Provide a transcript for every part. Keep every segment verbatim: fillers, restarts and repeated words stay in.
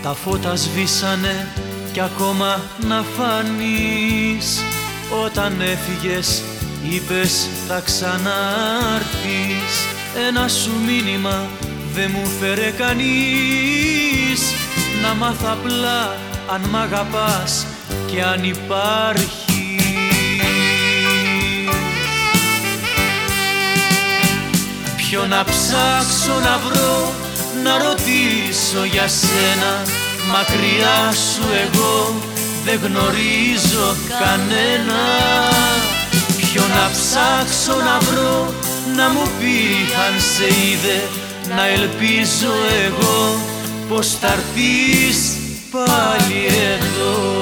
Τα φώτα σβήσανε κι ακόμα να φανείς. Όταν έφυγες είπες θα ξανάρθεις. Ένα σου μήνυμα δε μου φέρε κανείς. Να μάθω απλά αν μ' αγαπάς και αν υπάρχεις. Ποιο να ψάξω να βρω, να ρωτήσω για σένα. Μακριά σου εγώ δεν γνωρίζω κανένα. Ποιο να ψάξω να βρω, να μου πει αν σε είδε. Να ελπίζω εγώ πως θα έρθεις πάλι εδώ.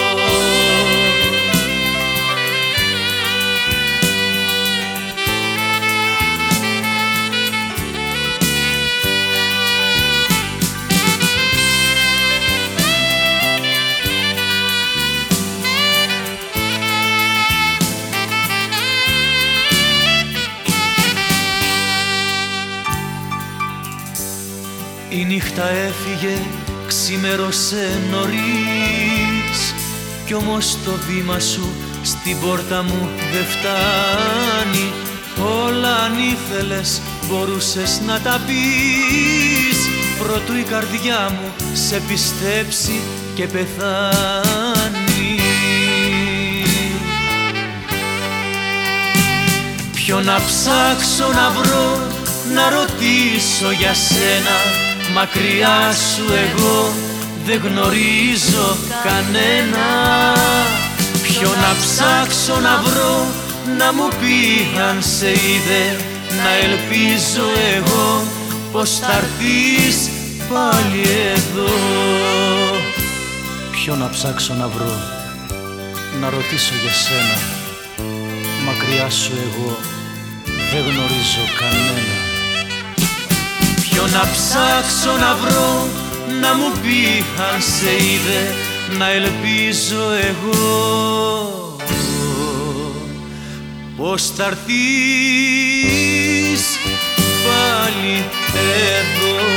Η νύχτα έφυγε, ξημέρωσε νωρίς. Κι όμως το βήμα σου στην πόρτα μου δεν φτάνει. Όλα αν ήθελες μπορούσες να τα πεις. Προτού η καρδιά μου σε πιστέψει και πεθάνει. Ποιο να ψάξω να βρω, να ρωτήσω για σένα. Μακριά σου εγώ δεν γνωρίζω κανένα. Ποιο να ψάξω να βρω, να μου πει αν σε είδε. Να ελπίζω εγώ πως θα έρθεις πάλι εδώ. Ποιο να ψάξω να βρω, να ρωτήσω για σένα. Μακριά σου εγώ δεν γνωρίζω κανένα. Ποιο να ψάξω να βρω, να μου πει αν σε είδε. Να ελπίζω εγώ πως θα έρθεις πάλι εδώ.